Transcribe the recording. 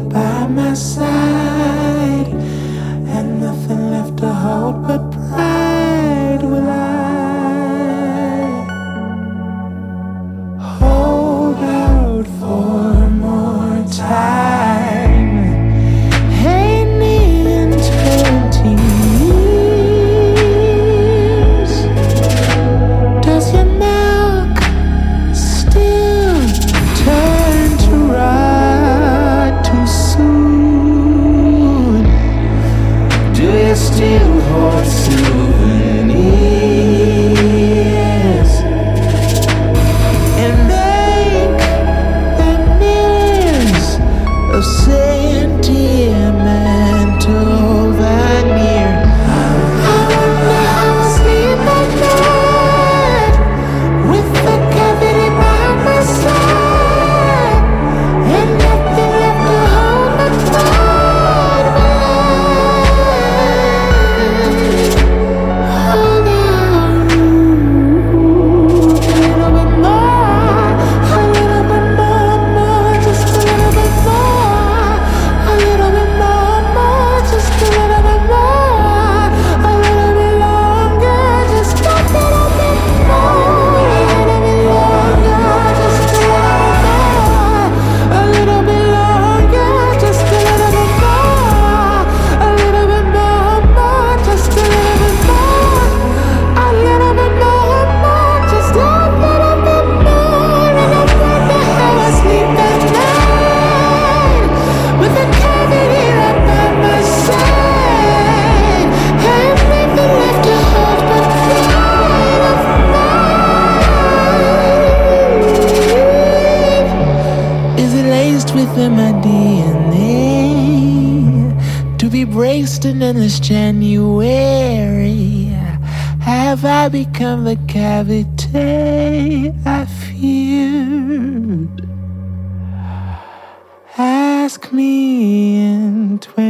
by my side, and nothing left to hold but pride. Will I hold out for more time? Hey, me in 20 years, does your milk still turn to rot too soon? Do you still hold souvenirs and make them mirrors of sentimental veneer? I wonder how I sleep at night with the cavity by my side and nothing left to hold but pride. Hold out a little bit more, just a little bit more, a little bit more, just a little bit more, a little bit longer, just a little bit more, a little bit longer, just a little bit longer, just a little bit more, a little bit more, just a little bit more, a little bit more, just a little bit more. And I wonder how I sleep at night with a cavity right by my side and nothing left to hold but pride of mine. Is it laced within my DNA to be braced in endless January? Have I become the cavity I feared? Ask me in 20